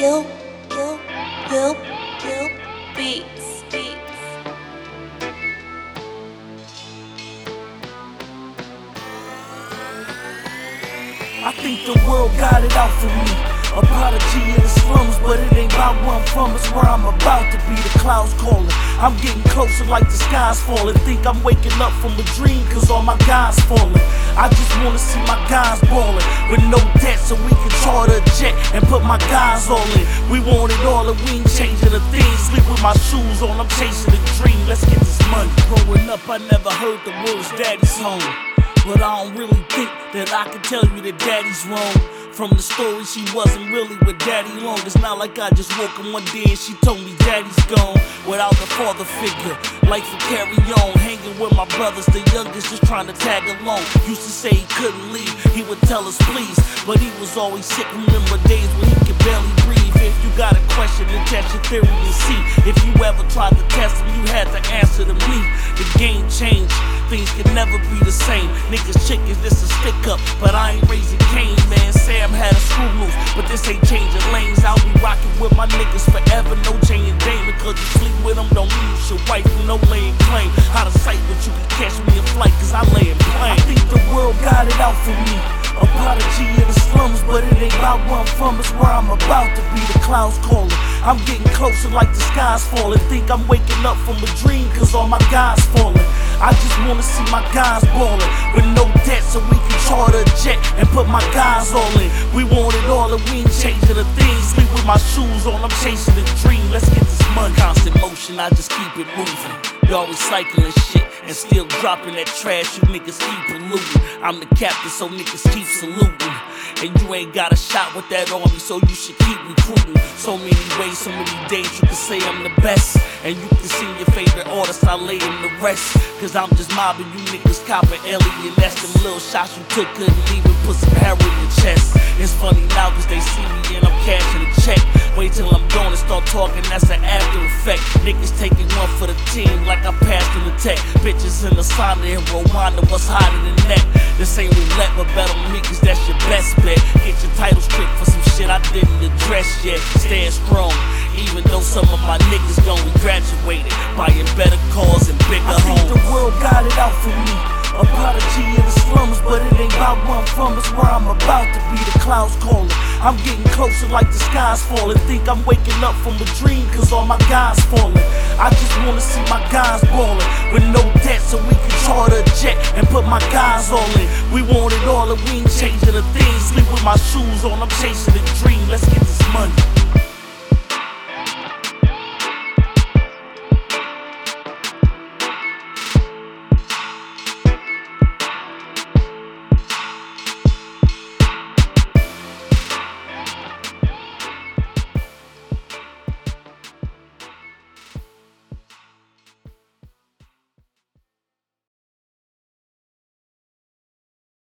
you beats. I think the world got it out for me. Apology in the slums, but it ain't about where I'm from, it's where I'm about to be. The clouds calling, I'm getting closer like the sky's falling. Think I'm waking up from a dream, cause all my guys falling. I just wanna see my guys ballin', with no debt so we can charter a jet and put my guys all in. We want it all and we ain't changing a thing. Sleep with my shoes on, I'm chasing a dream, let's get this money. Growing up I never heard the words daddy's home, but I don't really think that I can tell you that daddy's wrong. From the story, she wasn't really with daddy long. It's not like I just woke up one day and she told me daddy's gone. Without the father figure, life would carry on. Hanging with my brothers, the youngest just trying to tag along. Used to say he couldn't leave, he would tell us please, but he was always sick. Remember days when he could barely breathe. If you got a question, then test your theory and see. If you ever tried to test him, you had to answer to me. The game changed, things can never be the same. Niggas chickens, this a stick up, but I ain't raising Cain, man. Sam had a screw loose, but this ain't changing lanes. I'll be rocking with my niggas forever, no changing Dame. Because you sleep with them don't mean you should wife, no laying claim. Out of sight, but you can catch me in flight, cause I lay in plane. I think the world got it out for me. Apology in the slums, but it ain't about where I'm from, it's where I'm about to be. The clouds calling, I'm getting closer like the sky's falling. Think I'm waking up from a dream, cause all my guys falling. I just wanna see my guys ballin', with no debt so we can charter a jet and put my guys all in. We want it all and we ain't changing a thing. Sleep with my shoes on, I'm chasing a dream, let's get this money. Constant motion, I just keep it moving. Y'all recycling shit and still dropping that trash, you niggas keep polluting. I'm the captain so niggas keep saluting. And you ain't got a shot with that army, so you should keep recruiting. So many ways, so many days you can say I'm the best. And you can see your favorite artist, I lay in the rest. Cause I'm just mobbing you niggas, copping alien. That's them little shots you took, couldn't even put some hair in your chest. It's funny now cause they see me and I'm cashing a check. Wait till I'm gone and start talking, that's an after effect. Niggas taking one for the team like I passed in the tech. Bitches in the sauna in Rwanda, what's hotter than that? This ain't roulette, but bet on me cause that's your best bet. Get your title strict for some shit I didn't address yet. Stand strong, even though some of my niggas done we graduated, buying better cars and bigger homes. I think the world got it out for me. Apology in the slums, but it ain't about where I'm from, it's where I'm about to be. The clouds calling, I'm getting closer like the sky's falling. Think I'm waking up from a dream, cause all my guys falling. I just wanna see my guys ballin', with no debt so we can charter a jet and put my guys all in. We want it all and we ain't changing a thing. Sleep with my shoes on, I'm chasing a dream, let's get this money.